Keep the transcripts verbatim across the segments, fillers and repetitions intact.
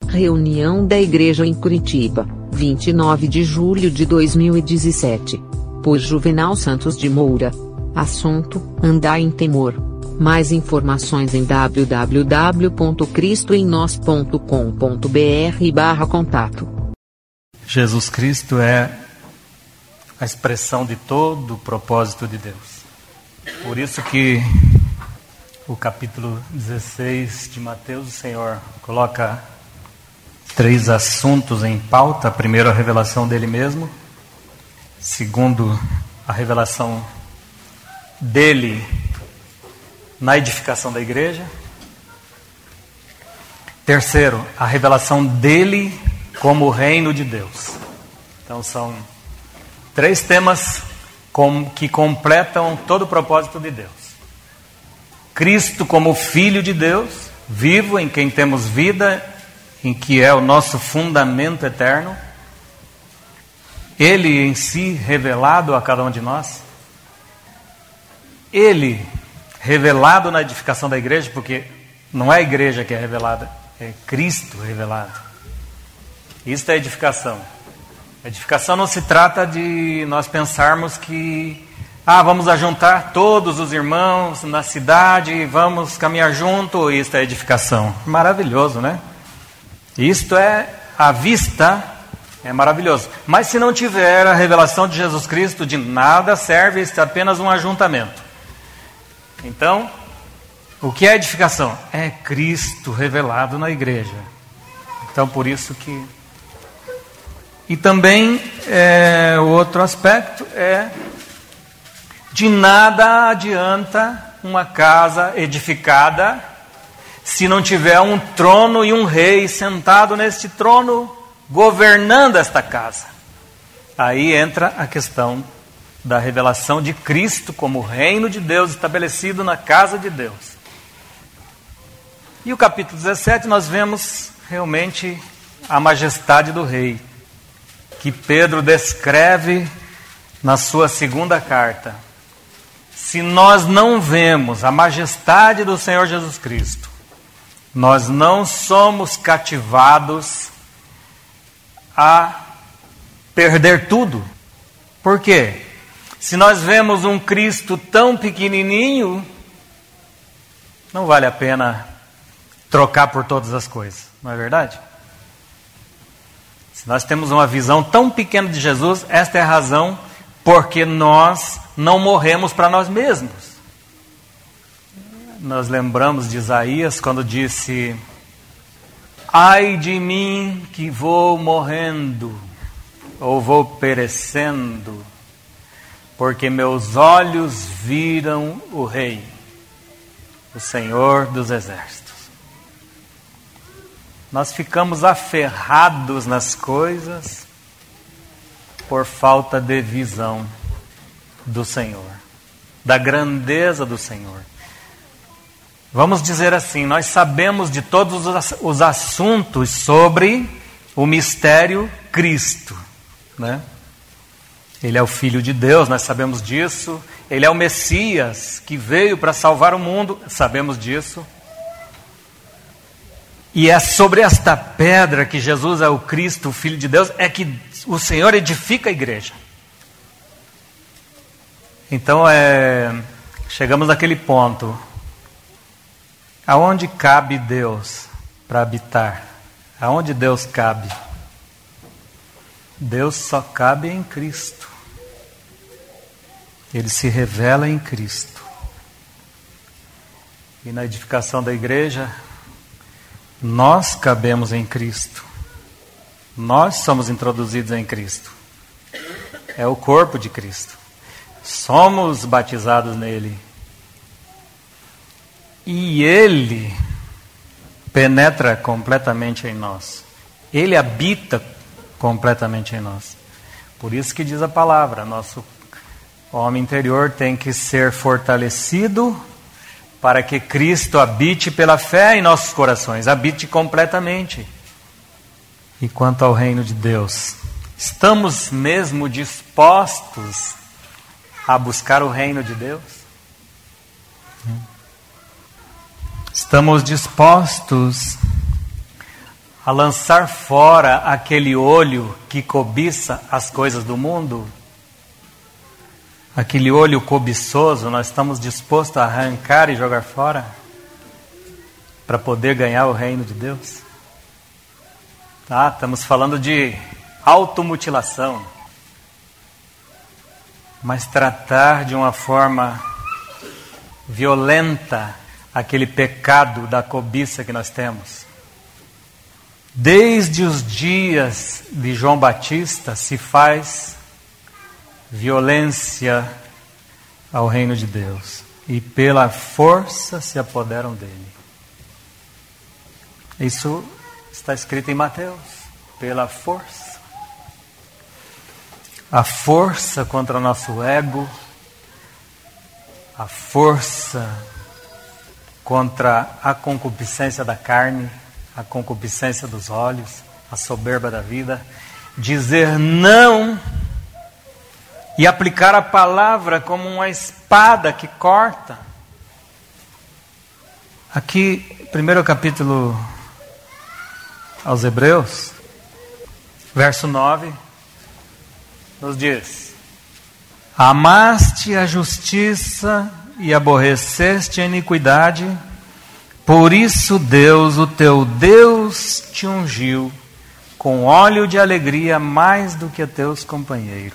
Reunião da Igreja em Curitiba, vinte e nove de julho de dois mil e dezessete. Por Juvenal Santos de Moura. Assunto: andar em temor. Mais informações em w w w ponto cristo em nós ponto com ponto b r barra contato. Jesus Cristo é a expressão de todo o propósito de Deus. Por isso que o capítulo dezesseis de Mateus, o Senhor coloca três assuntos em pauta. Primeiro, a revelação dele mesmo. Segundo, a revelação dele na edificação da igreja. Terceiro, a revelação dele como o reino de Deus. Então são três temas com, que completam todo o propósito de Deus. Cristo como Filho de Deus, vivo, em quem temos vida, em que é o nosso fundamento eterno. Ele em si revelado a cada um de nós. Ele revelado na edificação da igreja, porque não é a igreja que é revelada, é Cristo revelado. Isso é edificação. A edificação não se trata de nós pensarmos que ah, vamos ajuntar todos os irmãos na cidade e vamos caminhar junto. Isso é edificação. Maravilhoso, né? Isto é à vista, é maravilhoso. Mas se não tiver a revelação de Jesus Cristo, de nada serve, isso é apenas um ajuntamento. Então, o que é edificação? É Cristo revelado na igreja. Então, por isso que... E também, é, o outro aspecto é... De nada adianta uma casa edificada se não tiver um trono e um rei sentado neste trono, governando esta casa. Aí entra a questão da revelação de Cristo como reino de Deus estabelecido na casa de Deus. E o capítulo dezessete nós vemos realmente a majestade do rei, que Pedro descreve na sua segunda carta. Se nós não vemos a majestade do Senhor Jesus Cristo, nós não somos cativados a perder tudo. Por quê? Se nós vemos um Cristo tão pequenininho, não vale a pena trocar por todas as coisas, não é verdade? Se nós temos uma visão tão pequena de Jesus, esta é a razão porque nós não morremos para nós mesmos. Nós lembramos de Isaías quando disse: ai de mim que vou morrendo, ou vou perecendo, porque meus olhos viram o Rei, o Senhor dos Exércitos. Nós ficamos aferrados nas coisas por falta de visão do Senhor, da grandeza do Senhor. Vamos dizer assim, nós sabemos de todos os assuntos sobre o mistério Cristo, né? Ele é o Filho de Deus, nós sabemos disso. Ele é o Messias que veio para salvar o mundo, sabemos disso. E é sobre esta pedra que Jesus é o Cristo, o Filho de Deus, é que o Senhor edifica a igreja. Então, é, chegamos naquele ponto. Aonde cabe Deus para habitar? Aonde Deus cabe? Deus só cabe em Cristo. Ele se revela em Cristo. E na edificação da igreja, nós cabemos em Cristo. Nós somos introduzidos em Cristo. É o corpo de Cristo. Somos batizados nele. E Ele penetra completamente em nós. Ele habita completamente em nós. Por isso que diz a palavra, nosso homem interior tem que ser fortalecido para que Cristo habite pela fé em nossos corações, habite completamente. E quanto ao reino de Deus, estamos mesmo dispostos a buscar o reino de Deus? Estamos dispostos a lançar fora aquele olho que cobiça as coisas do mundo? Aquele olho cobiçoso, nós estamos dispostos a arrancar e jogar fora para poder ganhar o reino de Deus? Tá? Estamos falando de automutilação, mas tratar de uma forma violenta aquele pecado da cobiça que nós temos. Desde os dias de João Batista se faz violência ao reino de Deus, e pela força se apoderam dele. Isso está escrito em Mateus, pela força. A força contra o nosso ego, a força contra a concupiscência da carne, a concupiscência dos olhos, a soberba da vida. Dizer não e aplicar a palavra como uma espada que corta. Aqui, primeiro capítulo aos Hebreus, verso nove, nos diz: amaste a justiça e aborreceste a iniquidade, por isso Deus, o teu Deus, te ungiu com óleo de alegria mais do que teus companheiros.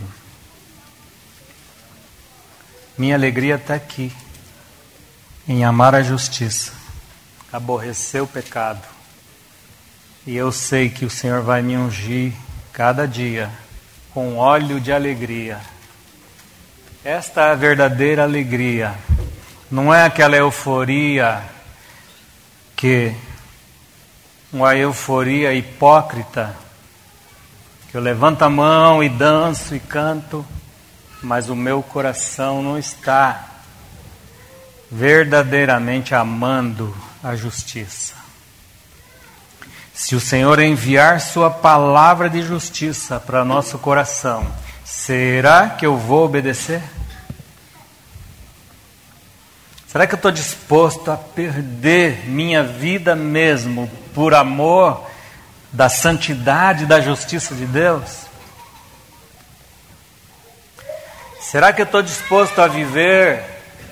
Minha alegria está aqui, em amar a justiça, aborrecer o pecado. E eu sei que o Senhor vai me ungir cada dia com óleo de alegria. Esta é a verdadeira alegria. Não é aquela euforia que, uma euforia hipócrita, que eu levanto a mão e danço e canto, mas o meu coração não está verdadeiramente amando a justiça. Se o Senhor enviar sua palavra de justiça para nosso coração, será que eu vou obedecer? Será que eu estou disposto a perder minha vida mesmo por amor da santidade e da justiça de Deus? Será que eu estou disposto a viver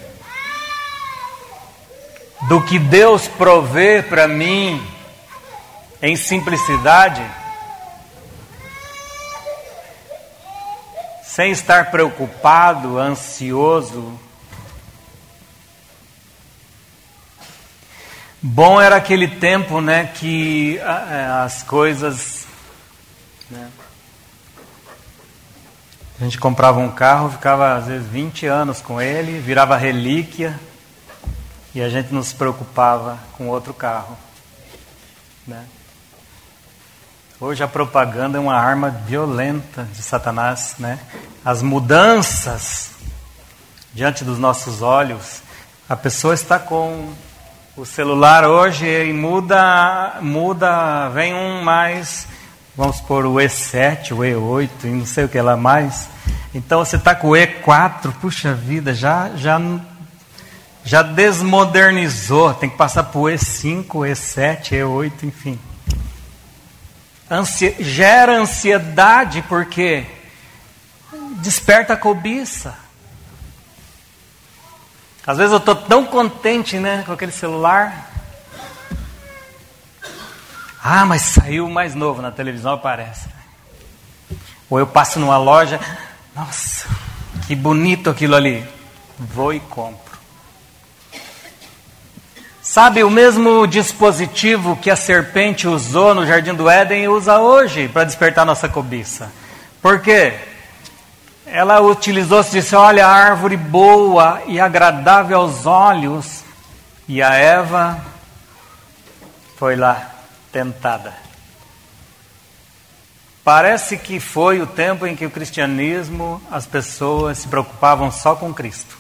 do que Deus provê para mim em simplicidade? Sem estar preocupado, ansioso? Bom era aquele tempo, né, que as coisas, né, a gente comprava um carro, ficava às vezes vinte anos com ele, virava relíquia, e a gente não se preocupava com outro carro, né? Hoje a propaganda é uma arma violenta de Satanás, né? As mudanças diante dos nossos olhos. A pessoa está com o celular hoje e muda, muda, vem um mais, vamos supor, o E sete, o E oito, e não sei o que lá mais. Então você está com o E quatro, puxa vida, já, já, já desmodernizou, tem que passar para o E cinco, E sete, E oito, enfim. Ansi- gera ansiedade porque desperta a cobiça. Às vezes eu estou tão contente, né, com aquele celular. Ah, mas saiu o mais novo, na televisão aparece. Ou eu passo numa loja, nossa, que bonito aquilo ali. Vou e compro. Sabe, o mesmo dispositivo que a serpente usou no Jardim do Éden usa hoje para despertar nossa cobiça. Por quê? Ela utilizou, se disse, olha, a árvore boa e agradável aos olhos. E a Eva foi lá, tentada. Parece que foi o tempo em que o cristianismo, as pessoas se preocupavam só com Cristo.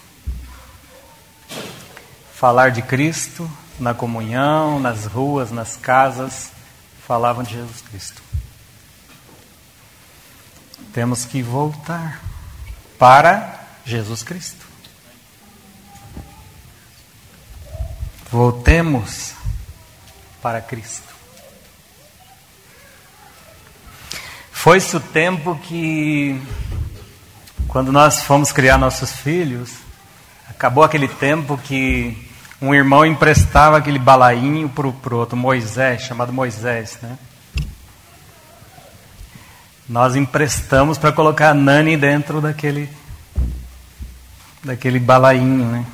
Falar de Cristo na comunhão, nas ruas, nas casas, falavam de Jesus Cristo. Temos que voltar para Jesus Cristo. Voltemos para Cristo. Foi-se o tempo que, quando nós fomos criar nossos filhos, acabou aquele tempo que um irmão emprestava aquele balainho para o outro, Moisés, chamado Moisés, né? Nós emprestamos para colocar a Nani dentro daquele, daquele balainho, né?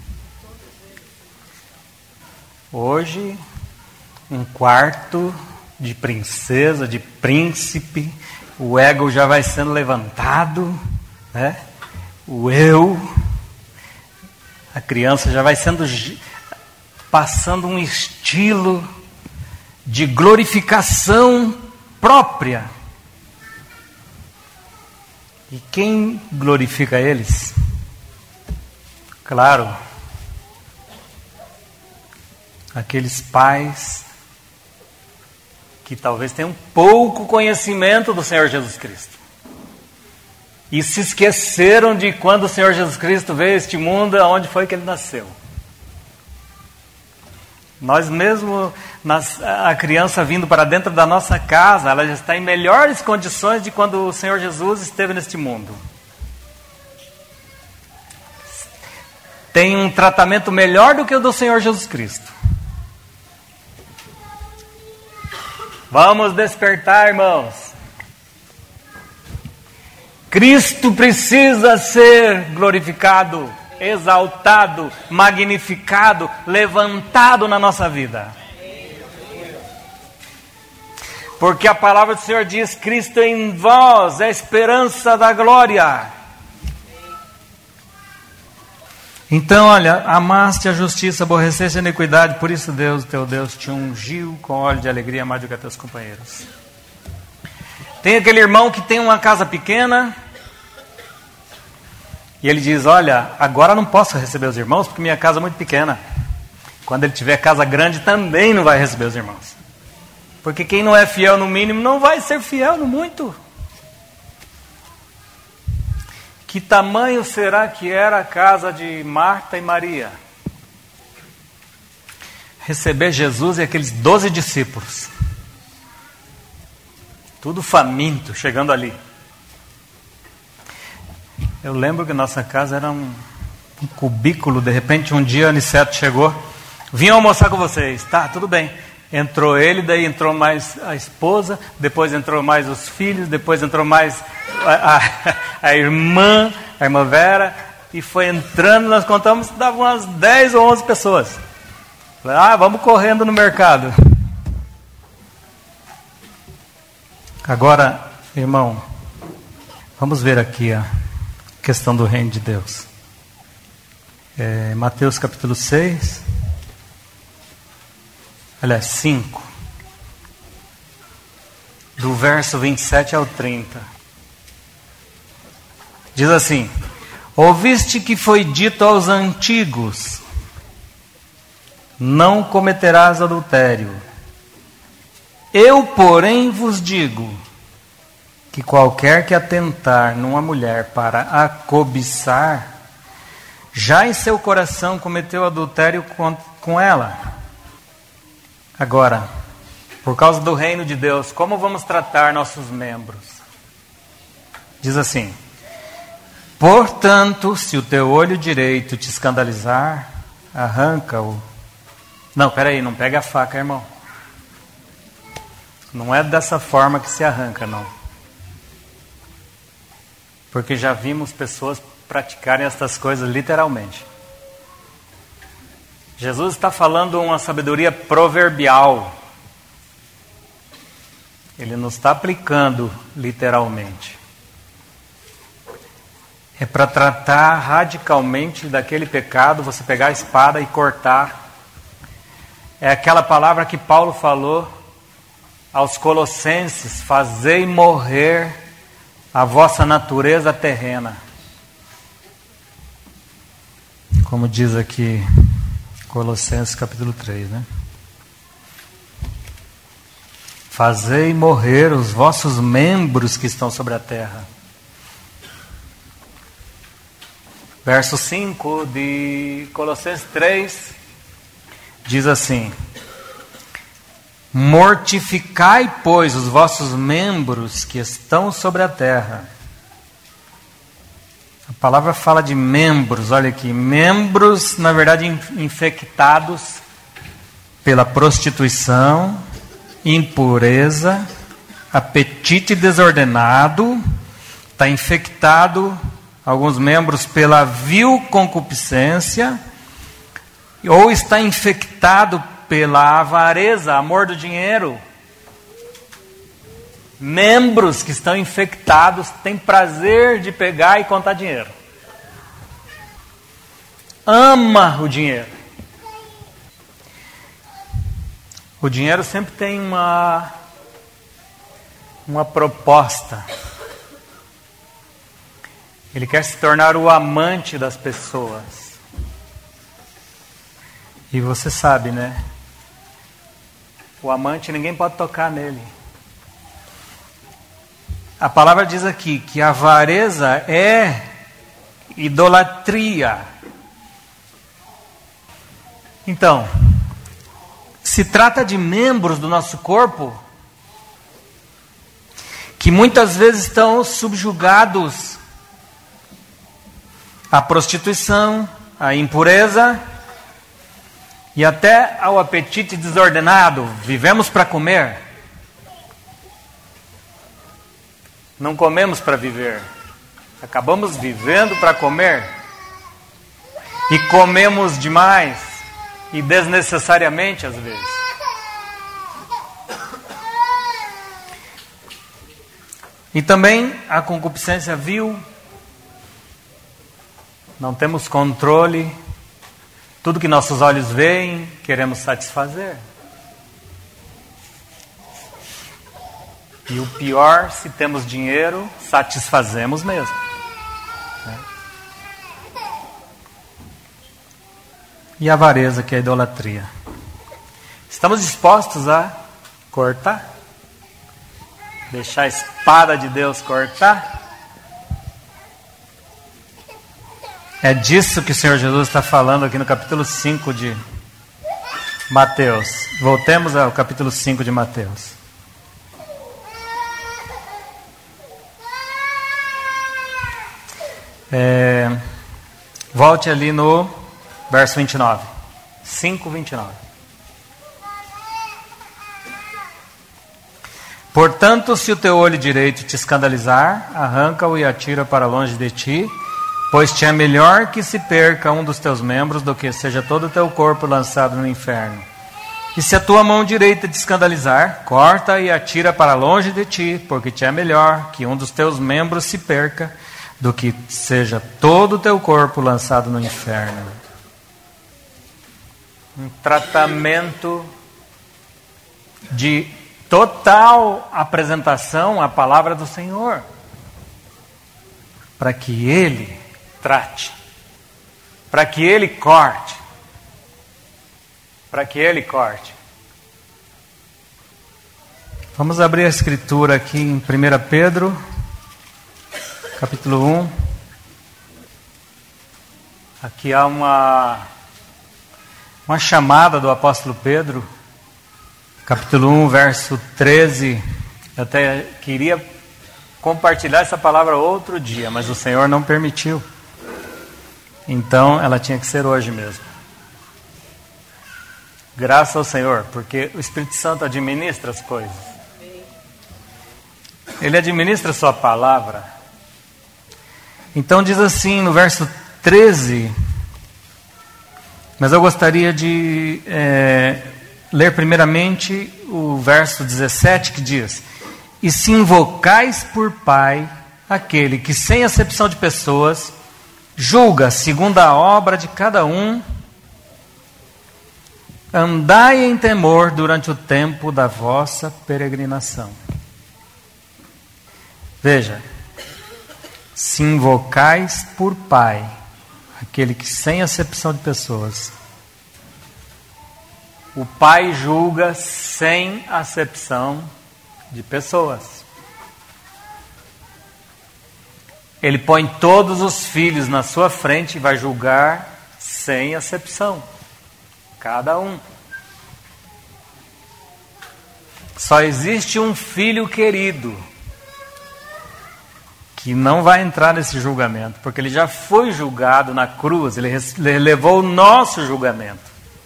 Hoje, um quarto de princesa, de príncipe, o ego já vai sendo levantado, né? O eu, a criança já vai sendo, passando um estilo de glorificação própria. E quem glorifica eles? Claro, aqueles pais que talvez tenham pouco conhecimento do Senhor Jesus Cristo. E se esqueceram de quando o Senhor Jesus Cristo veio a este mundo, aonde foi que Ele nasceu. Nós mesmo, nas, a criança vindo para dentro da nossa casa, ela já está em melhores condições de quando o Senhor Jesus esteve neste mundo. Tem um tratamento melhor do que o do Senhor Jesus Cristo. Vamos despertar, irmãos. Cristo precisa ser glorificado, exaltado, magnificado, levantado na nossa vida. Porque a palavra do Senhor diz: Cristo em vós é a esperança da glória. Então, olha, amaste a justiça, aborreceste a iniquidade, por isso Deus, teu Deus, te ungiu com óleo de alegria mais do que a teus companheiros. Tem aquele irmão que tem uma casa pequena, e ele diz: olha, agora não posso receber os irmãos, porque minha casa é muito pequena. Quando ele tiver casa grande, também não vai receber os irmãos. Porque quem não é fiel no mínimo, não vai ser fiel no muito. Que tamanho será que era a casa de Marta e Maria? Receber Jesus e aqueles doze discípulos. Tudo faminto, chegando ali. Eu lembro que nossa casa era um, um cubículo. De repente um dia o Aniceto chegou: vim almoçar com vocês. Tá, tudo bem. Entrou ele, daí entrou mais a esposa, depois entrou mais os filhos, depois entrou mais a, a, a irmã, a irmã Vera, e foi entrando, nós contamos, dava umas dez ou onze pessoas. Ah, vamos correndo no mercado. Agora, irmão, vamos ver aqui a questão do reino de Deus. É, Mateus capítulo seis. Aliás, cinco, do verso vinte e sete ao trinta. Diz assim: ouviste que foi dito aos antigos: não cometerás adultério. Eu, porém, vos digo que qualquer que atentar numa mulher para a cobiçar, já em seu coração cometeu adultério com, com ela. Agora, por causa do reino de Deus, como vamos tratar nossos membros? Diz assim: portanto, se o teu olho direito te escandalizar, arranca-o. Não, peraí, não pega a faca, irmão. Não é dessa forma que se arranca, não. Porque já vimos pessoas praticarem estas coisas literalmente. Jesus está falando uma sabedoria proverbial. Ele não está aplicando literalmente. É para tratar radicalmente daquele pecado, você pegar a espada e cortar. É aquela palavra que Paulo falou aos Colossenses: fazei morrer a vossa natureza terrena. Como diz aqui Colossenses capítulo três, né? Fazei morrer os vossos membros que estão sobre a terra. Verso cinco de Colossenses três diz assim: Mortificai, pois, os vossos membros que estão sobre a terra. A palavra fala de membros, olha aqui, membros, na verdade, infectados pela prostituição, impureza, apetite desordenado, está infectado, alguns membros, pela vil concupiscência, ou está infectado pela avareza, amor do dinheiro. Membros que estão infectados têm prazer de pegar e contar dinheiro. Ama o dinheiro. O dinheiro sempre tem uma, uma proposta. Ele quer se tornar o amante das pessoas. E você sabe, né? O amante, ninguém pode tocar nele. A palavra diz aqui que a avareza é idolatria. Então, se trata de membros do nosso corpo que muitas vezes estão subjugados à prostituição, à impureza e até ao apetite desordenado. Vivemos para comer. Não comemos para viver. Acabamos vivendo para comer. E comemos demais. E desnecessariamente às vezes. E também a concupiscência vil. Não temos controle. Tudo que nossos olhos veem, queremos satisfazer. E o pior, se temos dinheiro, satisfazemos mesmo. Né? E a avareza, que é a idolatria. Estamos dispostos a cortar? Deixar a espada de Deus cortar? É disso que o Senhor Jesus está falando aqui no capítulo cinco de Mateus. Voltemos ao capítulo cinco de Mateus. É, volte ali no verso vinte e nove. cinco, vinte e nove. Portanto, se o teu olho direito te escandalizar, arranca-o e atira para longe de ti, pois te é melhor que se perca um dos teus membros do que seja todo o teu corpo lançado no inferno. E se a tua mão direita te escandalizar, corta e atira para longe de ti, porque te é melhor que um dos teus membros se perca do que seja todo o teu corpo lançado no inferno. Um tratamento de total apresentação à palavra do Senhor, para que Ele trate, para que Ele corte, para que Ele corte. Vamos abrir a escritura aqui em primeira Pedro, capítulo um. Aqui há uma, uma chamada do apóstolo Pedro, capítulo um, verso treze. Eu até queria compartilhar essa palavra outro dia, mas o Senhor não permitiu. Então ela tinha que ser hoje mesmo. Graças ao Senhor, porque o Espírito Santo administra as coisas. Ele administra a sua palavra. Então diz assim no verso treze, mas eu gostaria de é, ler primeiramente o verso dezessete, que diz: e se invocais por Pai aquele que sem acepção de pessoas julga segundo a obra de cada um, andai em temor durante o tempo da vossa peregrinação. Veja, se invocais por Pai aquele que sem acepção de pessoas. O Pai julga sem acepção de pessoas. Ele põe todos os filhos na sua frente e vai julgar sem acepção. Cada um. Só existe um filho querido que não vai entrar nesse julgamento, porque ele já foi julgado na cruz, ele levou o nosso julgamento.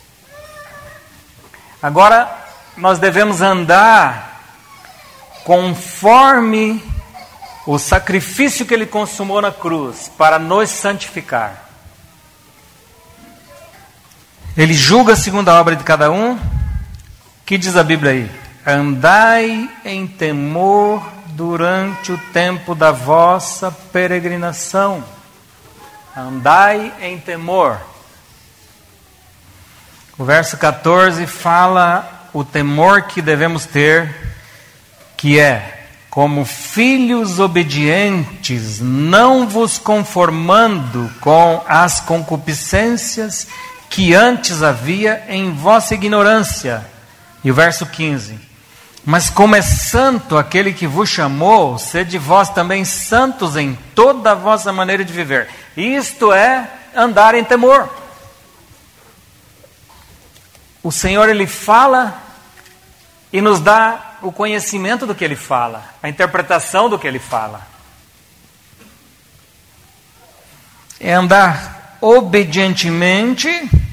Agora, nós devemos andar conforme o sacrifício que ele consumou na cruz, para nos santificar. Ele julga segundo a obra de cada um. Que diz a Bíblia aí? Andai em temor durante o tempo da vossa peregrinação. Andai em temor. O verso catorze fala o temor que devemos ter, que é: como filhos obedientes, não vos conformando com as concupiscências que antes havia em vossa ignorância. E o verso quinze: mas como é santo aquele que vos chamou, sede vós também santos em toda a vossa maneira de viver. Isto é andar em temor. O Senhor, Ele fala e nos dá o conhecimento do que Ele fala, a interpretação do que Ele fala. É andar obedientemente,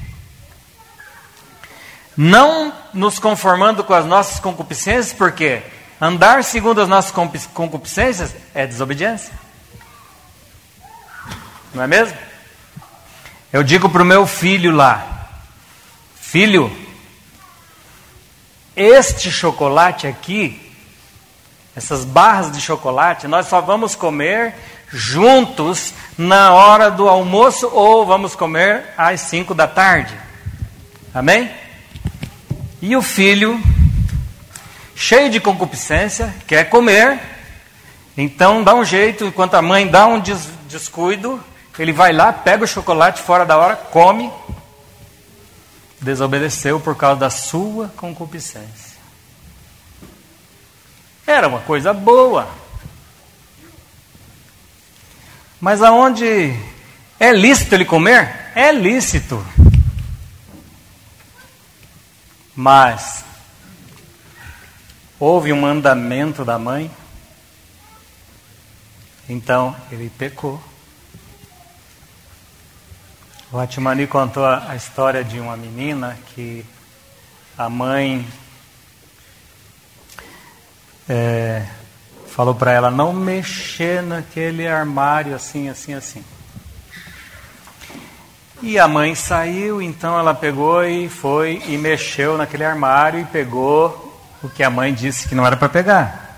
não nos conformando com as nossas concupiscências, porque andar segundo as nossas concupiscências é desobediência. Não é mesmo? Eu digo para o meu filho lá: filho, este chocolate aqui, essas barras de chocolate, nós só vamos comer juntos na hora do almoço, ou vamos comer às cinco da tarde. Amém? E o filho, cheio de concupiscência, quer comer, então dá um jeito, enquanto a mãe dá um des- descuido, ele vai lá, pega o chocolate fora da hora, come. Desobedeceu por causa da sua concupiscência. Era uma coisa boa. Mas aonde é lícito ele comer? É lícito. Mas houve um mandamento da mãe, então ele pecou. O Atmani contou a história de uma menina que a mãe é, falou para ela não mexer naquele armário assim, assim, assim. E a mãe saiu, então ela pegou e foi e mexeu naquele armário e pegou o que a mãe disse que não era para pegar.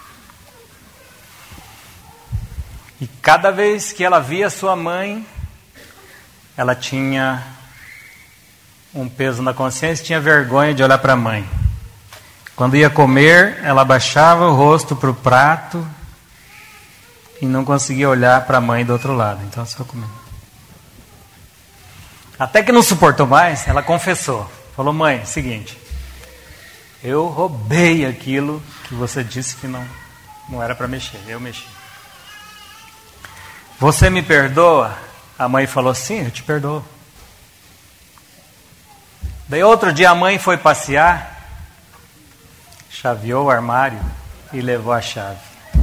E cada vez que ela via sua mãe, ela tinha um peso na consciência, tinha vergonha de olhar para a mãe. Quando ia comer, ela abaixava o rosto para o prato e não conseguia olhar para a mãe do outro lado. Então só comia. Até que não suportou mais, ela confessou. Falou: mãe, seguinte, eu roubei aquilo que você disse que não, não era para mexer, eu mexi. Você me perdoa? A mãe falou: sim, eu te perdoo. Daí outro dia a mãe foi passear, chaveou o armário e levou a chave.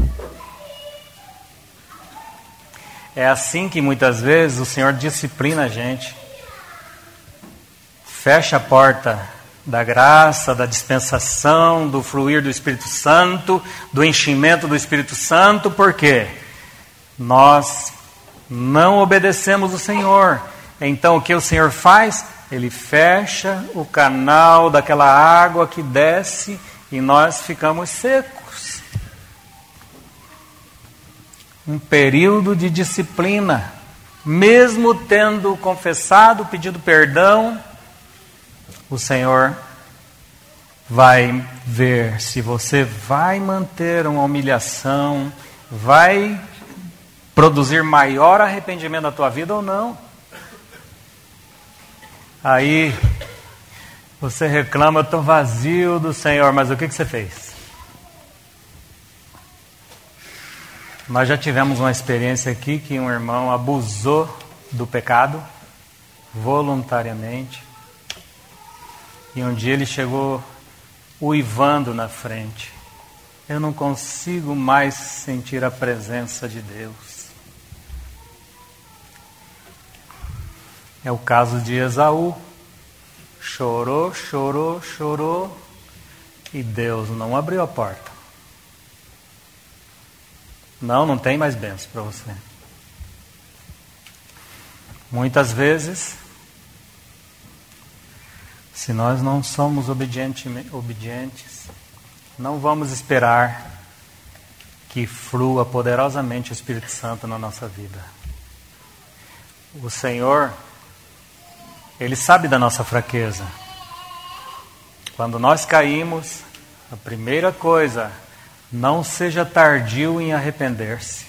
É assim que muitas vezes o Senhor disciplina a gente. Fecha a porta da graça, da dispensação, do fluir do Espírito Santo, do enchimento do Espírito Santo, porque nós não obedecemos o Senhor. Então o que o Senhor faz? Ele fecha o canal daquela água que desce e nós ficamos secos. Um período de disciplina. Mesmo tendo confessado, pedido perdão, o Senhor vai ver se você vai manter uma humilhação, vai produzir maior arrependimento na tua vida ou não. Aí você reclama: eu estou vazio do Senhor, mas o que, que você fez? Nós já tivemos uma experiência aqui que um irmão abusou do pecado voluntariamente. E um dia ele chegou uivando na frente. Eu não consigo mais sentir a presença de Deus. É o caso de Esaú. Chorou, chorou, chorou e Deus não abriu a porta. Não, não tem mais bênção para você. Muitas vezes, se nós não somos obedientes, não vamos esperar que flua poderosamente o Espírito Santo na nossa vida. O Senhor, Ele sabe da nossa fraqueza. Quando nós caímos, a primeira coisa, não seja tardio em arrepender-se.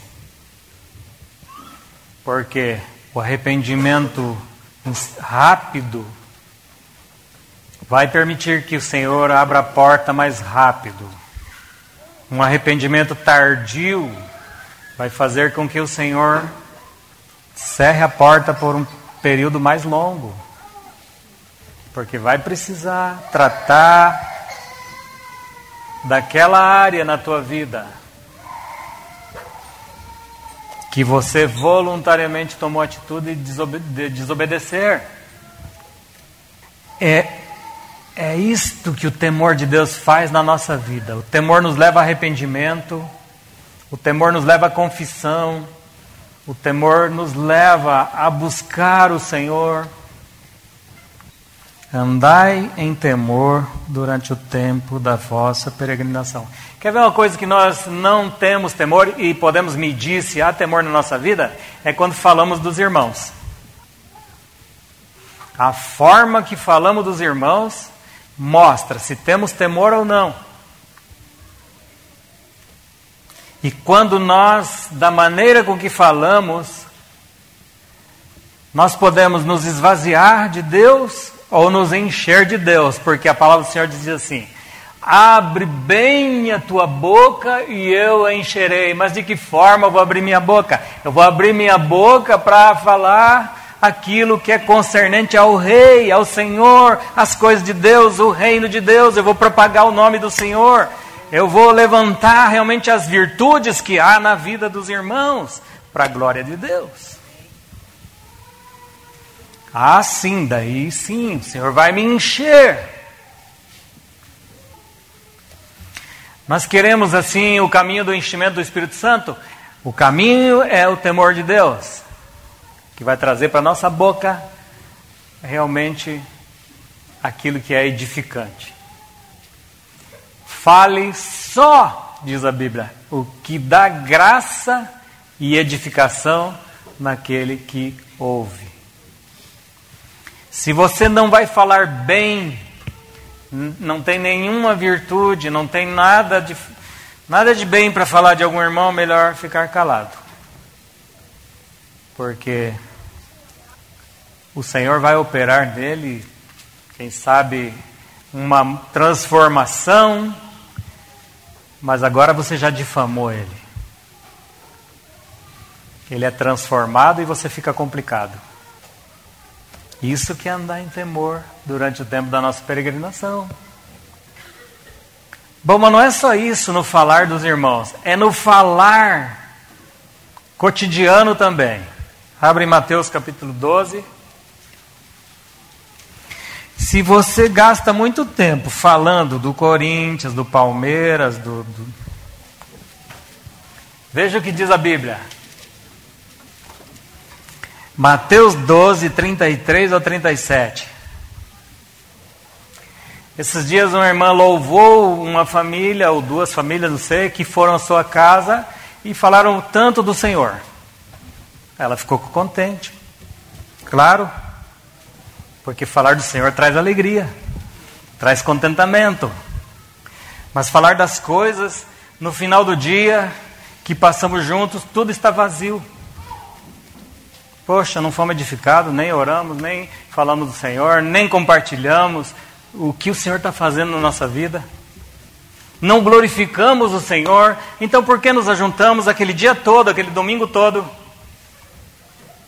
Porque o arrependimento rápido vai permitir que o Senhor abra a porta mais rápido. Um arrependimento tardio vai fazer com que o Senhor cerre a porta por um período mais longo. Porque vai precisar tratar daquela área na tua vida que você voluntariamente tomou a atitude de desobedecer. É, é isto que o temor de Deus faz na nossa vida. O temor nos leva a arrependimento, o temor nos leva a confissão, o temor nos leva a buscar o Senhor. Andai em temor durante o tempo da vossa peregrinação. Quer ver uma coisa que nós não temos temor e podemos medir se há temor na nossa vida? É quando falamos dos irmãos. A forma que falamos dos irmãos mostra se temos temor ou não. E quando nós, da maneira com que falamos, nós podemos nos esvaziar de Deus ou nos encher de Deus, porque a palavra do Senhor diz assim: abre bem a tua boca e eu a encherei. Mas de que forma eu vou abrir minha boca? Eu vou abrir minha boca para falar aquilo que é concernente ao Rei, ao Senhor, as coisas de Deus, o reino de Deus. Eu vou propagar o nome do Senhor. Eu vou levantar realmente as virtudes que há na vida dos irmãos, para a glória de Deus. Ah, sim, daí sim, o Senhor vai me encher. Nós queremos assim o caminho do enchimento do Espírito Santo. O caminho é o temor de Deus, que vai trazer para a nossa boca realmente aquilo que é edificante. Fale só, diz a Bíblia, o que dá graça e edificação naquele que ouve. Se você não vai falar bem, não tem nenhuma virtude, não tem nada de, nada de bem para falar de algum irmão, melhor ficar calado. Porque o Senhor vai operar nele, quem sabe, uma transformação, mas agora você já difamou ele. Ele é transformado e você fica complicado. Isso que é andar em temor durante o tempo da nossa peregrinação. Bom, mas não é só isso no falar dos irmãos, é no falar cotidiano também. Abre em Mateus capítulo doze. Se você gasta muito tempo falando do Corinthians, do Palmeiras, do, do... veja o que diz a Bíblia. Mateus doze, trinta e três ao trinta e sete. Esses dias uma irmã louvou uma família, ou duas famílias, não sei, que foram à sua casa e falaram tanto do Senhor. Ela ficou contente, claro, porque falar do Senhor traz alegria, traz contentamento. Mas falar das coisas, no final do dia, que passamos juntos, tudo está vazio. Poxa, não fomos edificados, nem oramos, nem falamos do Senhor, nem compartilhamos o que o Senhor está fazendo na nossa vida. Não glorificamos o Senhor, então por que nos ajuntamos aquele dia todo, aquele domingo todo?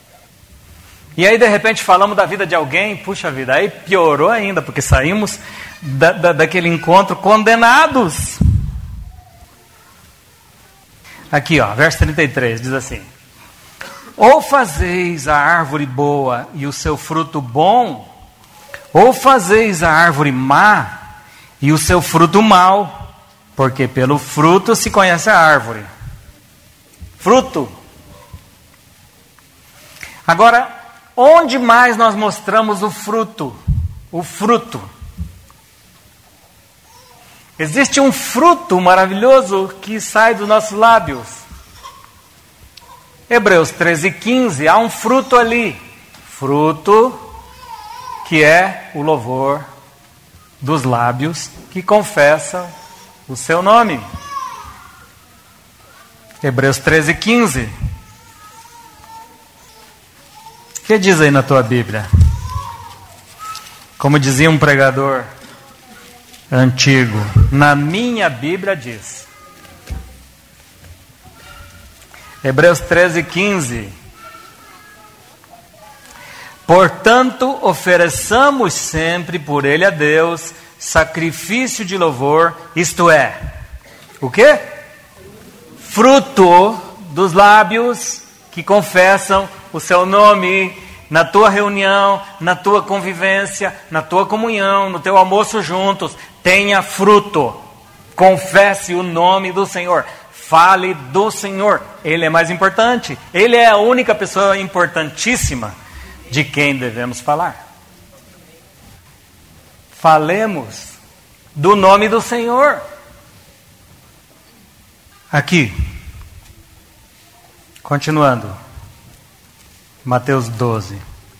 E aí de repente falamos da vida de alguém, puxa vida, aí piorou ainda, porque saímos da, da, daquele encontro condenados. Aqui, ó, verso trinta e três, diz assim: ou fazeis a árvore boa e o seu fruto bom, ou fazeis a árvore má e o seu fruto mau, porque pelo fruto se conhece a árvore. Fruto. Agora, onde mais nós mostramos o fruto? O fruto. Existe um fruto maravilhoso que sai dos nossos lábios. Hebreus treze, quinze, há um fruto ali. Fruto que é o louvor dos lábios que confessam o seu nome. Hebreus treze, quinze. O que diz aí na tua Bíblia? Como dizia um pregador antigo, na minha Bíblia diz. Hebreus treze, quinze. Portanto, ofereçamos sempre por ele a Deus sacrifício de louvor, isto é, o quê? Fruto dos lábios que confessam o seu nome na tua reunião, na tua convivência, na tua comunhão, no teu almoço juntos. Tenha fruto. Confesse o nome do Senhor. Fale do Senhor. Ele é mais importante. Ele é a única pessoa importantíssima de quem devemos falar. Falemos do nome do Senhor. Aqui, continuando. Mateus doze.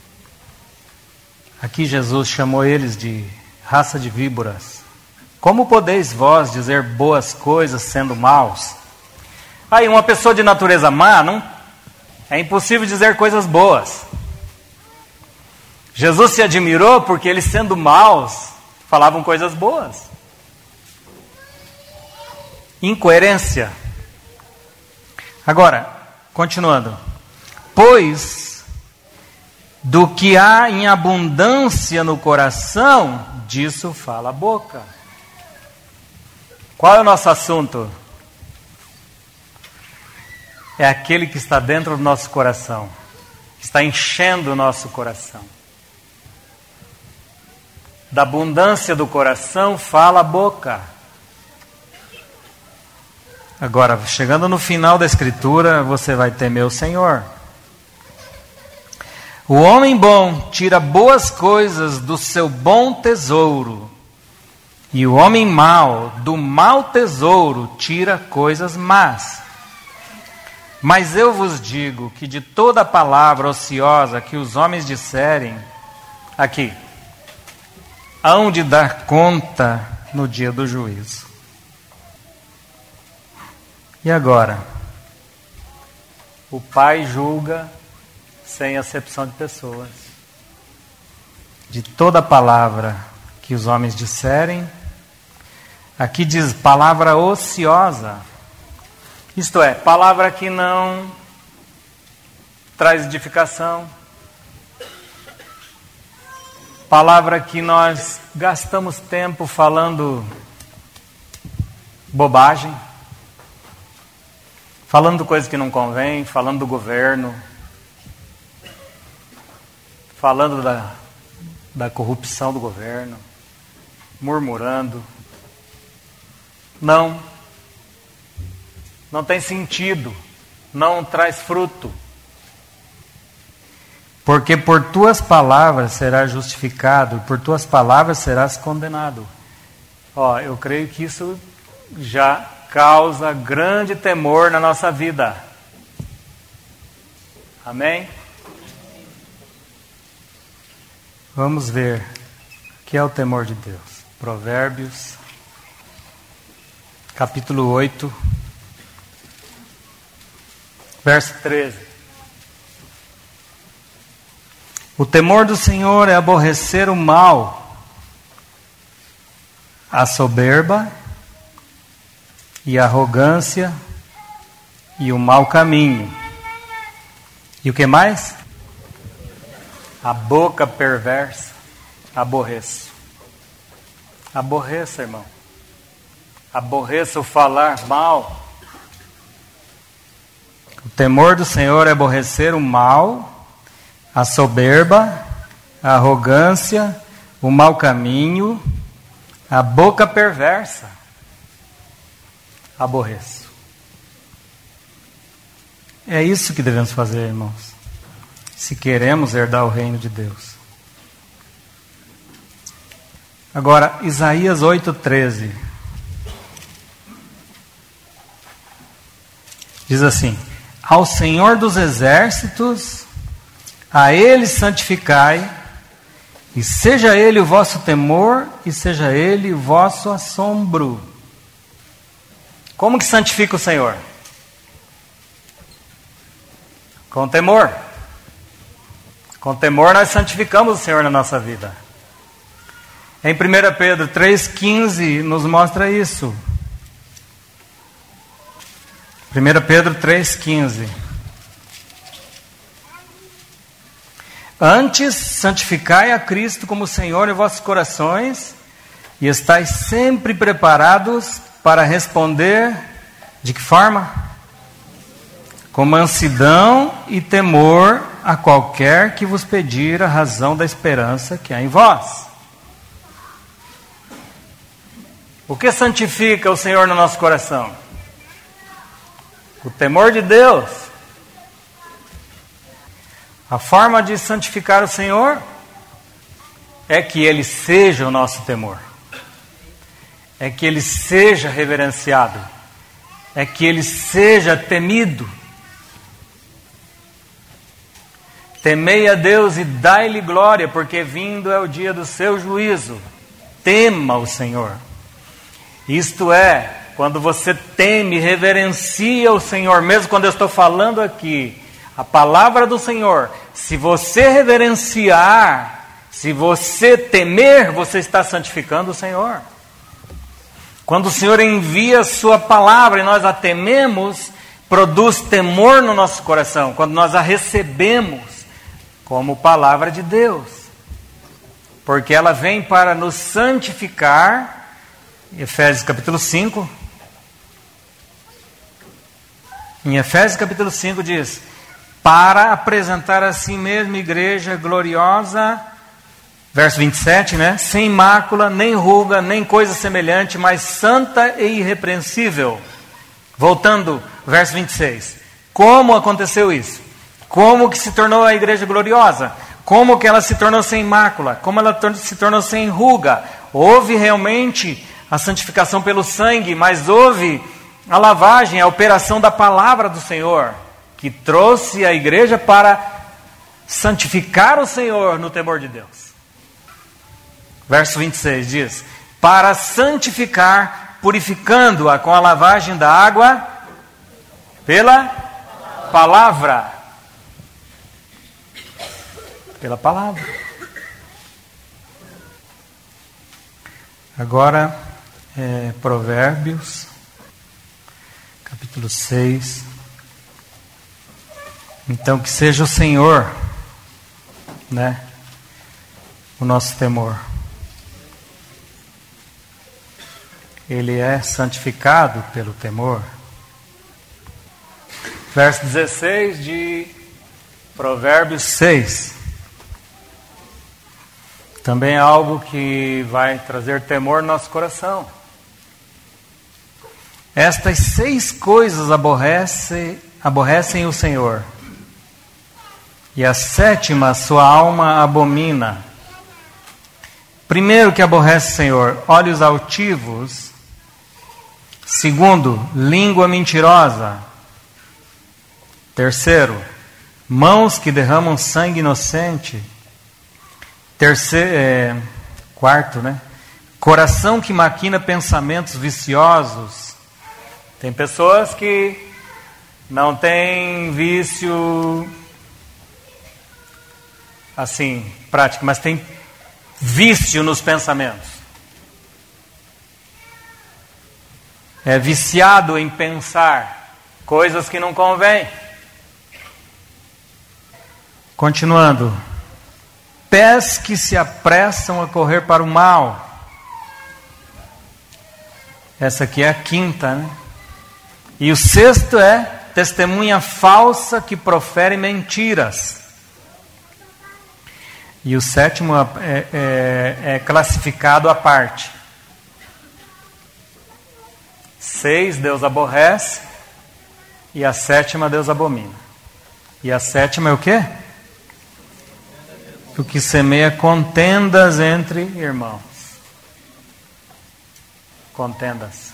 Aqui Jesus chamou eles de raça de víboras. Como podeis vós dizer boas coisas sendo maus? Aí, uma pessoa de natureza má, não, é impossível dizer coisas boas. Jesus se admirou porque eles, sendo maus, falavam coisas boas. Incoerência. Agora, continuando. Pois do que há em abundância no coração, disso fala a boca. Qual é o nosso assunto? É aquele que está dentro do nosso coração, que está enchendo o nosso coração. Da abundância do coração fala a boca. Agora, chegando no final da Escritura, você vai temer o Senhor. O homem bom tira boas coisas do seu bom tesouro, e o homem mau do mau tesouro tira coisas más. Mas eu vos digo que de toda palavra ociosa que os homens disserem, aqui, hão de dar conta no dia do juízo. E agora? O Pai julga sem acepção de pessoas. De toda palavra que os homens disserem, aqui diz palavra ociosa. Isto é, palavra que não traz edificação. Palavra que nós gastamos tempo falando bobagem, falando coisas que não convém, falando do governo, falando da, da corrupção do governo, murmurando. Não, não tem sentido, não traz fruto. Porque por tuas palavras serás justificado, e por tuas palavras serás condenado. Ó, eu creio que isso já causa grande temor na nossa vida. Amém? Vamos ver o que é o temor de Deus. Provérbios, capítulo oito, verso treze. O temor do Senhor é aborrecer o mal, a soberba e a arrogância e o mau caminho. E o que mais? A boca perversa, aborreço. Aborreça, irmão. Aborreça o falar mal. O temor do Senhor é aborrecer o mal, a soberba, a arrogância, o mau caminho, a boca perversa. Aborreço. É isso que devemos fazer, irmãos, se queremos herdar o reino de Deus. Agora, Isaías oito, treze. Diz assim: ao Senhor dos exércitos, a Ele santificai, e seja Ele o vosso temor, e seja Ele o vosso assombro. Como que santifica o Senhor? Com temor. Com temor nós santificamos o Senhor na nossa vida. Em primeira Pedro três, quinze nos mostra isso. primeira Pedro três, quinze. Antes, santificai a Cristo como Senhor em vossos corações, e estais sempre preparados para responder, de que forma? Com mansidão e temor a qualquer que vos pedir a razão da esperança que há em vós. O que santifica o Senhor no nosso coração? O temor de Deus. A forma de santificar o Senhor é que Ele seja o nosso temor. É que Ele seja reverenciado. É que Ele seja temido. Temei a Deus e dai-lhe glória, porque vindo é o dia do seu juízo. Tema o Senhor. Isto é, quando você teme, reverencia o Senhor, mesmo quando eu estou falando aqui, a palavra do Senhor, se você reverenciar, se você temer, você está santificando o Senhor. Quando o Senhor envia a sua palavra e nós a tememos, produz temor no nosso coração, quando nós a recebemos como palavra de Deus, porque ela vem para nos santificar. Efésios capítulo cinco, em Efésios capítulo cinco diz: para apresentar a si mesmo igreja gloriosa, verso vinte e sete, né? Sem mácula, nem ruga, nem coisa semelhante, mas santa e irrepreensível. Voltando, verso vinte e seis. Como aconteceu isso? Como que se tornou a igreja gloriosa? Como que ela se tornou sem mácula? Como ela se tornou sem ruga? Houve realmente a santificação pelo sangue, mas houve a lavagem, a operação da palavra do Senhor, que trouxe a igreja para santificar o Senhor no temor de Deus. Verso vinte e seis diz: para santificar, purificando-a com a lavagem da água pela palavra. Pela palavra. Agora, é, Provérbios, capítulo seis. Então, que seja o Senhor, né, o nosso temor. Ele é santificado pelo temor. Verso dezesseis de Provérbios seis. Também é algo que vai trazer temor no nosso coração. Estas seis coisas aborrece, aborrecem o Senhor, e a sétima sua alma abomina. Primeiro que aborrece o Senhor, olhos altivos. Segundo, língua mentirosa. Terceiro, mãos que derramam sangue inocente. Terceiro, é, quarto, né? Coração que maquina pensamentos viciosos. Tem pessoas que não têm vício assim, prático, mas tem vício nos pensamentos. É viciado em pensar coisas que não convêm. Continuando. Pés que se apressam a correr para o mal. Essa aqui é a quinta, né? E o sexto é testemunha falsa que profere mentiras. E o sétimo é, é, é classificado à parte. Seis, Deus aborrece. E a sétima, Deus abomina. E a sétima é o quê? O que semeia contendas entre irmãos. Contendas.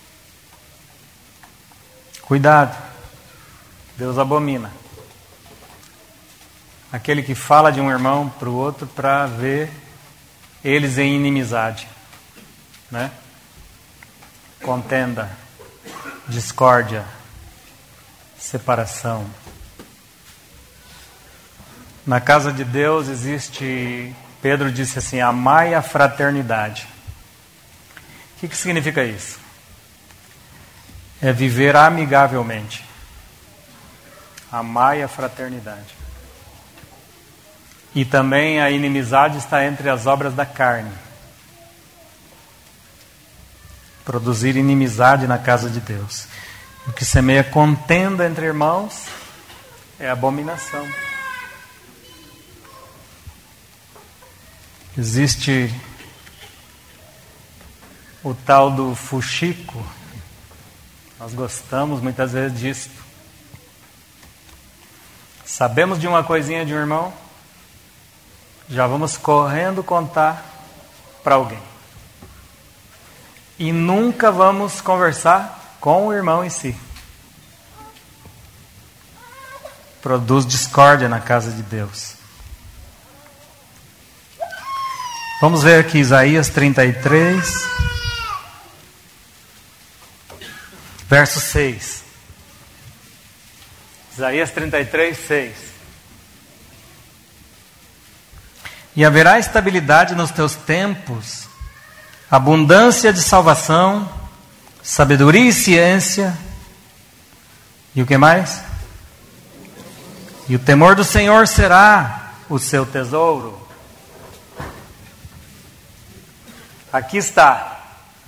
Cuidado. Deus abomina. Aquele que fala de um irmão para o outro para ver eles em inimizade, né? Contenda, discórdia, separação. Na casa de Deus existe, Pedro disse assim, amai a fraternidade. O que, que significa isso? É viver amigavelmente. Amai a fraternidade. E também a inimizade está entre as obras da carne. Produzir inimizade na casa de Deus. O que semeia contenda entre irmãos é abominação. Existe o tal do fuxico. Nós gostamos muitas vezes disso. Sabemos de uma coisinha de um irmão, já vamos correndo contar para alguém. E nunca vamos conversar com o irmão em si. Produz discórdia na casa de Deus. Vamos ver aqui Isaías trinta e três, verso seis. Isaías trinta e três, seis. E haverá estabilidade nos teus tempos, abundância de salvação, sabedoria e ciência. E o que mais? E o temor do Senhor será o seu tesouro. Aqui está.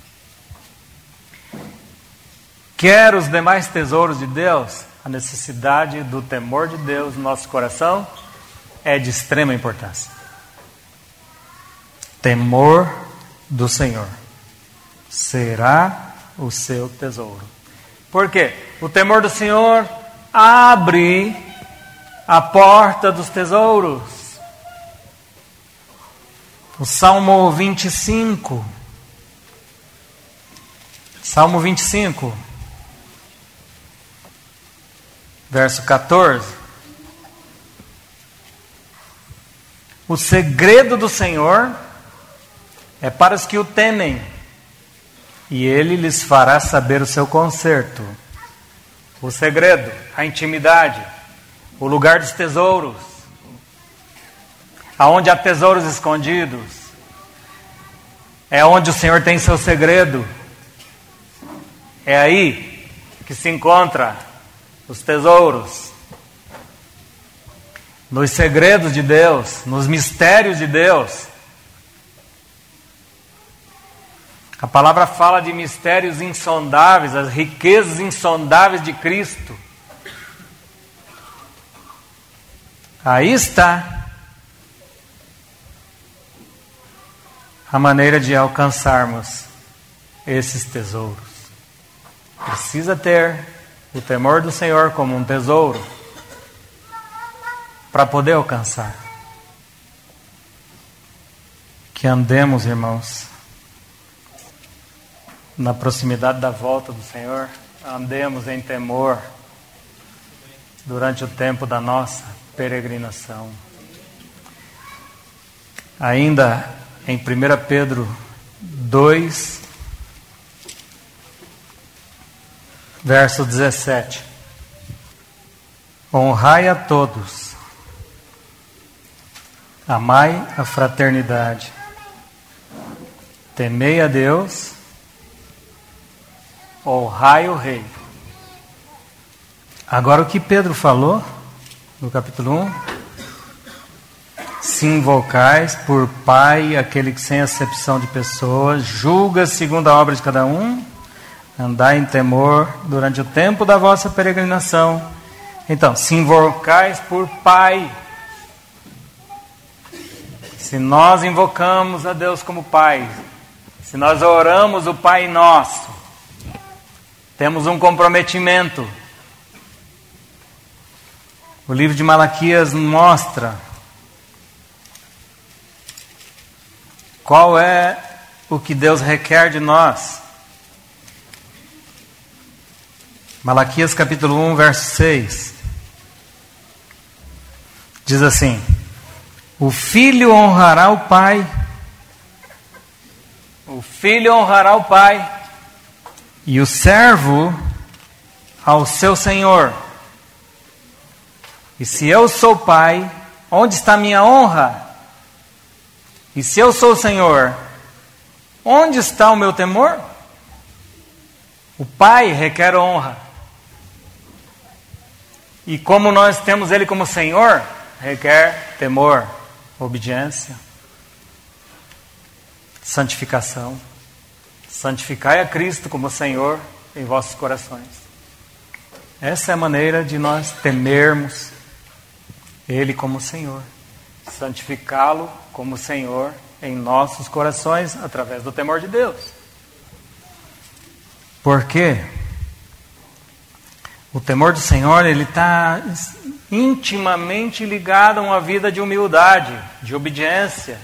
Quer os demais tesouros de Deus? A necessidade do temor de Deus no nosso coração é de extrema importância. Temor do Senhor será o seu tesouro. Por quê? O temor do Senhor abre a porta dos tesouros. O Salmo vinte e cinco. Salmo vinte e cinco. Verso quatorze. O segredo do Senhor é para os que o temem, e Ele lhes fará saber o seu conserto. O segredo, a intimidade, o lugar dos tesouros, aonde há tesouros escondidos, é onde o Senhor tem seu segredo. É aí que se encontra os tesouros. Nos segredos de Deus, nos mistérios de Deus. A palavra fala de mistérios insondáveis, as riquezas insondáveis de Cristo. Aí está a maneira de alcançarmos esses tesouros. Precisa ter o temor do Senhor como um tesouro para poder alcançar. Que andemos, irmãos, na proximidade da volta do Senhor, andemos em temor durante o tempo da nossa peregrinação. Ainda em primeira Pedro dois, verso dezessete. Honrai a todos, amai a fraternidade, temei a Deus, honrai o rei. Agora o que Pedro falou no capítulo um: se invocais por Pai aquele que sem acepção de pessoas julga segundo a obra de cada um, andai em temor durante o tempo da vossa peregrinação. Então, se invocais por Pai, se nós invocamos a Deus como Pai, se nós oramos o Pai Nosso, temos um comprometimento. O livro de Malaquias mostra qual é o que Deus requer de nós. Malaquias capítulo um, verso seis. Diz assim: o filho honrará o pai, o filho honrará o pai, e o servo ao seu senhor. E se eu sou pai, onde está minha honra? E se eu sou o Senhor, onde está o meu temor? O pai requer honra. E como nós temos ele como Senhor, requer temor, obediência, santificação. Santificai a Cristo como Senhor em vossos corações. Essa é a maneira de nós temermos Ele como Senhor. Santificá-lo como Senhor em nossos corações através do temor de Deus. Porque o temor do Senhor, ele está intimamente ligado a uma vida de humildade, de obediência.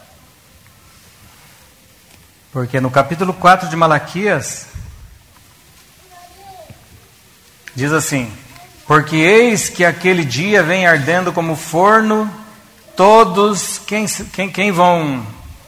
Porque no capítulo quatro de Malaquias, diz assim: porque eis que aquele dia vem ardendo como forno, todos, quem, quem, quem vão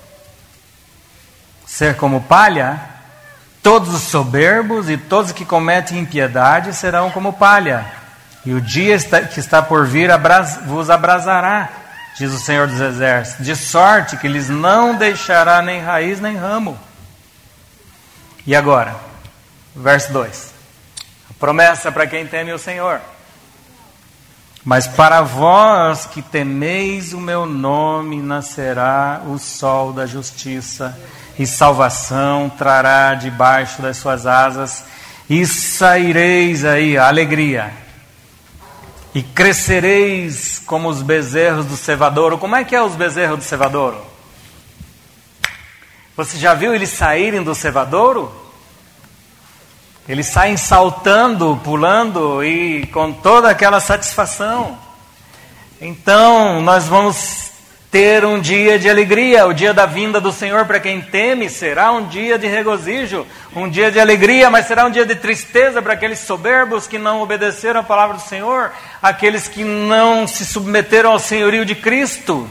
ser como palha? Todos os soberbos e todos que cometem impiedade serão como palha. E o dia está, que está por vir abras, vos abrasará, diz o Senhor dos Exércitos, de sorte que lhes não deixará nem raiz nem ramo. E agora, verso dois. A promessa para quem teme o Senhor. Mas para vós que temeis o meu nome, nascerá o sol da justiça, e salvação trará debaixo das suas asas, e saireis aí, a alegria, e crescereis como os bezerros do cevadouro. Como é que é os bezerros do cevadouro? Você já viu eles saírem do cevadouro? Eles saem saltando, pulando e com toda aquela satisfação. Então nós vamos ter um dia de alegria. O dia da vinda do Senhor para quem teme será um dia de regozijo, um dia de alegria, mas será um dia de tristeza para aqueles soberbos que não obedeceram a palavra do Senhor, aqueles que não se submeteram ao senhorio de Cristo.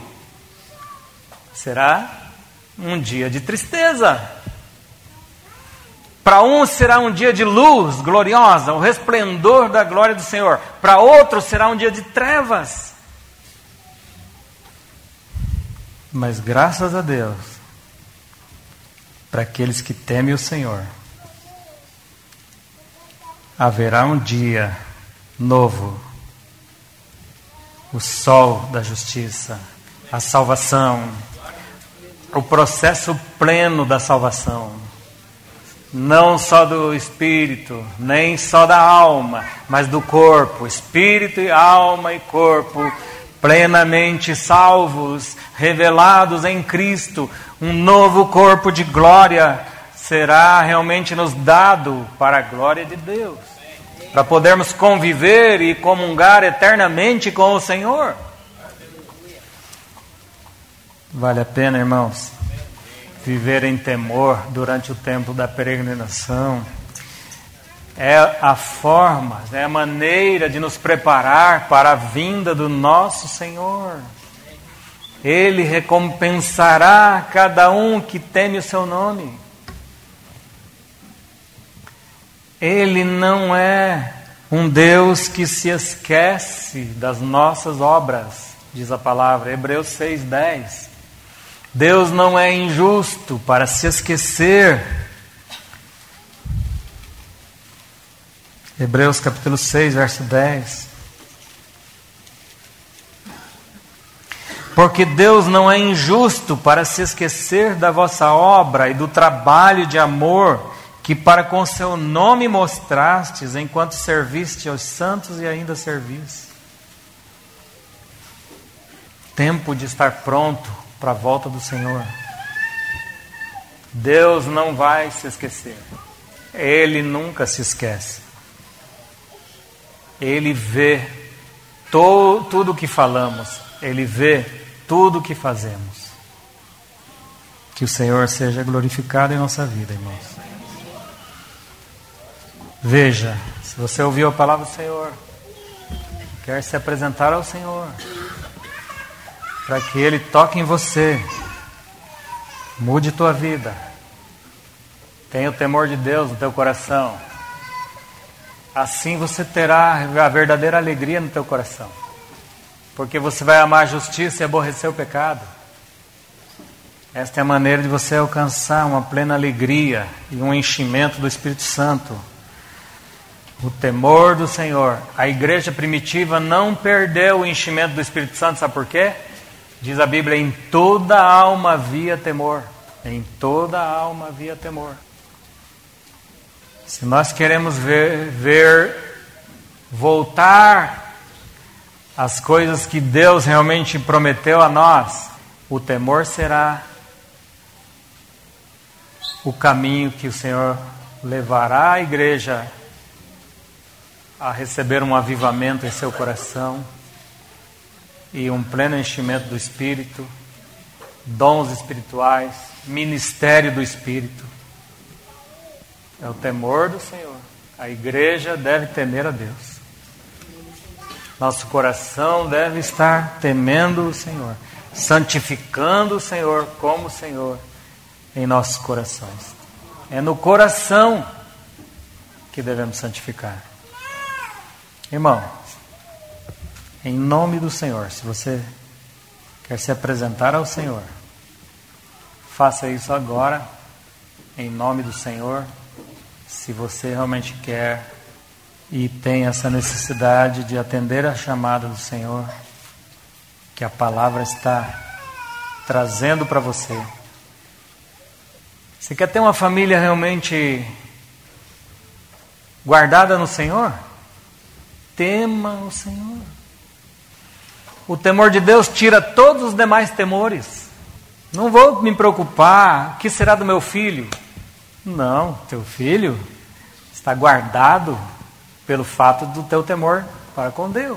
Será um dia de tristeza. Para uns será um dia de luz gloriosa, o resplendor da glória do Senhor. Para outros será um dia de trevas. Mas graças a Deus, para aqueles que temem o Senhor, haverá um dia novo, o sol da justiça, a salvação, o processo pleno da salvação. Não só do espírito, nem só da alma, mas do corpo, espírito e alma e corpo, plenamente salvos, revelados em Cristo. Um novo corpo de glória será realmente nos dado para a glória de Deus, para podermos conviver e comungar eternamente com o Senhor. Vale a pena, irmãos, viver em temor durante o tempo da peregrinação. É a forma, é a maneira de nos preparar para a vinda do nosso Senhor. Ele recompensará cada um que teme o seu nome. Ele não é um Deus que se esquece das nossas obras, diz a palavra, Hebreus seis, dez. Deus não é injusto para se esquecer. Hebreus capítulo seis, verso dez. Porque Deus não é injusto para se esquecer da vossa obra e do trabalho de amor que para com seu nome mostrastes, enquanto serviste aos santos e ainda servis. Tempo de estar pronto para a volta do Senhor. Deus não vai se esquecer. Ele nunca se esquece. Ele vê to, tudo o que falamos. Ele vê tudo o que fazemos. Que o Senhor seja glorificado em nossa vida, irmãos. Veja, se você ouviu a palavra do Senhor, quer se apresentar ao Senhor, para que Ele toque em você, mude tua vida, tenha o temor de Deus no teu coração, assim você terá a verdadeira alegria no teu coração, porque você vai amar a justiça e aborrecer o pecado. Esta é a maneira de você alcançar uma plena alegria e um enchimento do Espírito Santo. O temor do Senhor. A igreja primitiva não perdeu o enchimento do Espírito Santo, sabe por quê? Diz a Bíblia, em toda alma havia temor. Em toda alma havia temor. Se nós queremos ver, ver voltar as coisas que Deus realmente prometeu a nós, o temor será o caminho que o Senhor levará a igreja a receber um avivamento em seu coração e um pleno enchimento do Espírito, dons espirituais, ministério do Espírito. É o temor do Senhor. A igreja deve temer a Deus. Nosso coração deve estar temendo o Senhor, santificando o Senhor como o Senhor em nossos corações. É no coração que devemos santificar. Irmão, em nome do Senhor, se você quer se apresentar ao Senhor, faça isso agora, em nome do Senhor. Se você realmente quer e tem essa necessidade de atender a chamada do Senhor, que a palavra está trazendo para você. Você quer ter uma família realmente guardada no Senhor? Tema o Senhor. O temor de Deus tira todos os demais temores. Não vou me preocupar, o que será do meu filho? Não, teu filho está guardado pelo fato do teu temor para com Deus.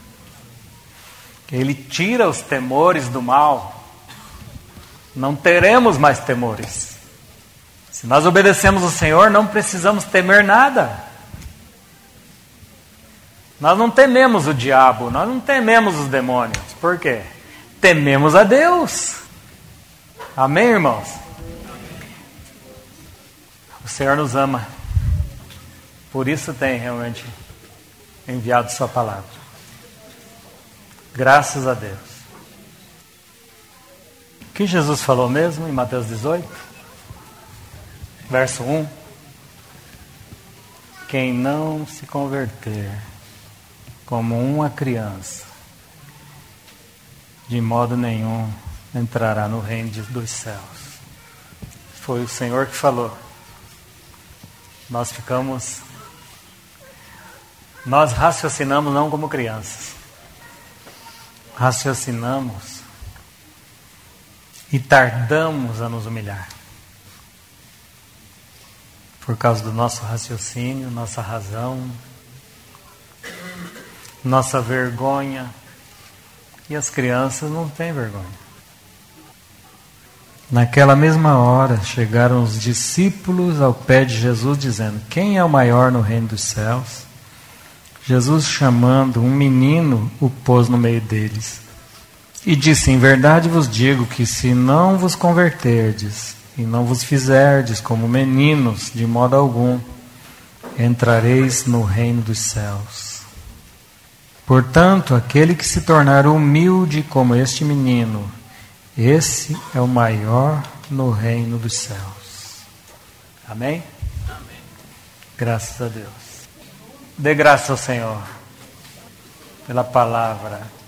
Ele tira os temores do mal. Não teremos mais temores. Se nós obedecemos o Senhor, não precisamos temer nada. Nós não tememos o diabo, nós não tememos os demônios. Por quê? Tememos a Deus. Amém, irmãos? O Senhor nos ama. Por isso tem realmente enviado sua palavra. Graças a Deus. O que Jesus falou mesmo em Mateus dezoito? Verso um. Quem não se converter como uma criança, de modo nenhum entrará no reino dos céus. Foi o Senhor que falou. Nós ficamos, nós raciocinamos não como crianças, raciocinamos e tardamos a nos humilhar. Por causa do nosso raciocínio, nossa razão, nossa vergonha. E as crianças não têm vergonha. Naquela mesma hora chegaram os discípulos ao pé de Jesus dizendo: quem é o maior no reino dos céus? Jesus, chamando um menino, o pôs no meio deles e disse: em verdade vos digo que se não vos converterdes e não vos fizerdes como meninos, de modo algum entrareis no reino dos céus. Portanto, aquele que se tornar humilde como este menino, esse é o maior no reino dos céus. Amém? Amém. Graças a Deus. Dê graça ao Senhor pela palavra